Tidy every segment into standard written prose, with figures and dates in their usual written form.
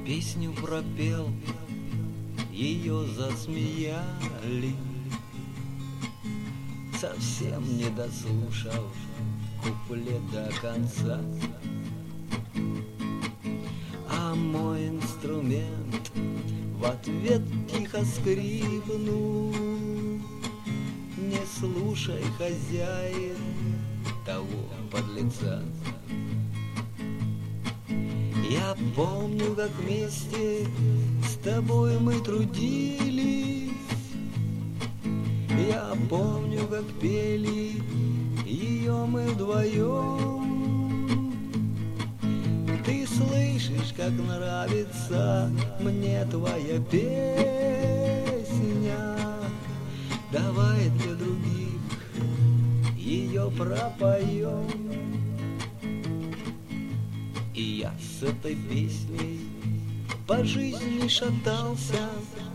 песню пропел, ее засмеяли, совсем не дослушав куплет до конца. А мой инструмент в ответ тихо скрипнул: не слушай, хозяин, того подлеца. Я помню, как вместе с тобой мы трудились, я помню, как пели ее мы вдвоем. Ты слышишь, как нравится мне твоя песня, давай для других ее пропоем. И я с этой песней по жизни шатался,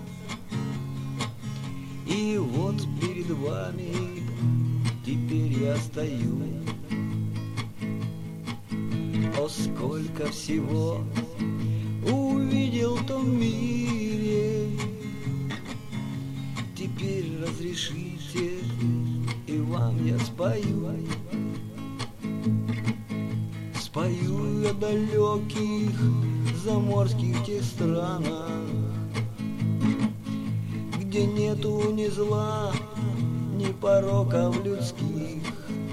и вот перед вами теперь я стою. О, сколько всего увидел в том мире, теперь разрешите, и вам я спою. Спою я далеких заморских тех странах, где нету ни зла, ни пороков людских.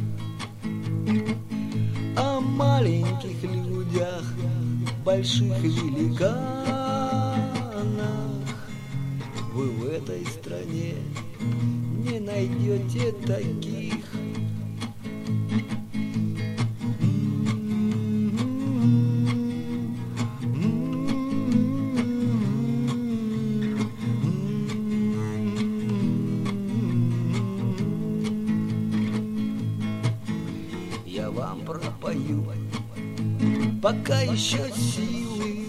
О маленьких людях, больших великанах, вы в этой стране не найдете таких. Я вам пропою, пока еще силы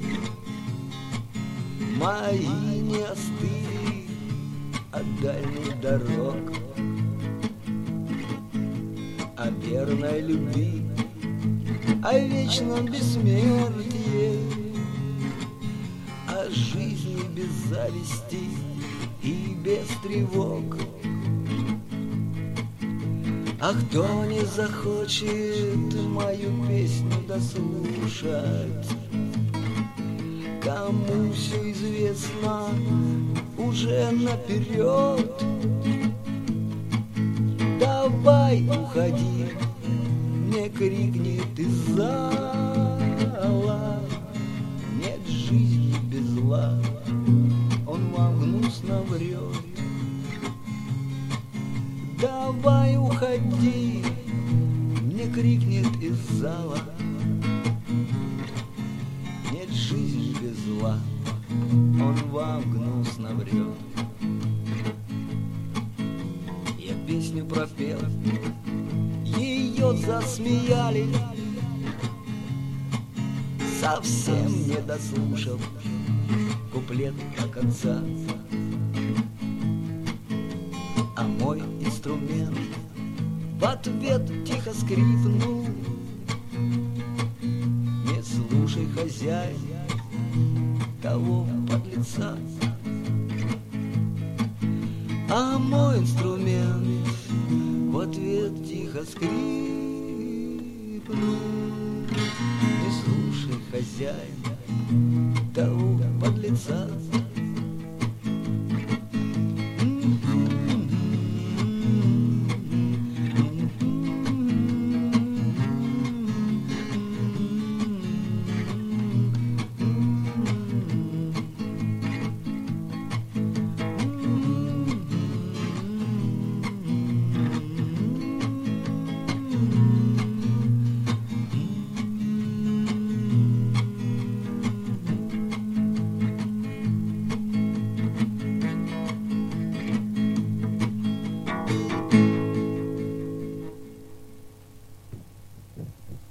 мои не остыли от дальних дорог, о верной любви, о вечном бессмертии, о жизни без зависти и без тревог. А кто не захочет мою песню дослушать, кому все известно уже наперед, давай уходи, не крикнет из зала: нет жизни без зла, он вам гнусно врет. Давай уходи, мне крикнет из зала: нет жизни без зла, он вам гнусно врет. Я песню пропел, ее засмеяли, совсем не дослушав куплет до конца. А мой инструмент в ответ тихо скрипнул: не слушай, хозяин, того подлеца. А мой инструмент в ответ тихо скрипнул: не слушай, хозяин, того подлеца.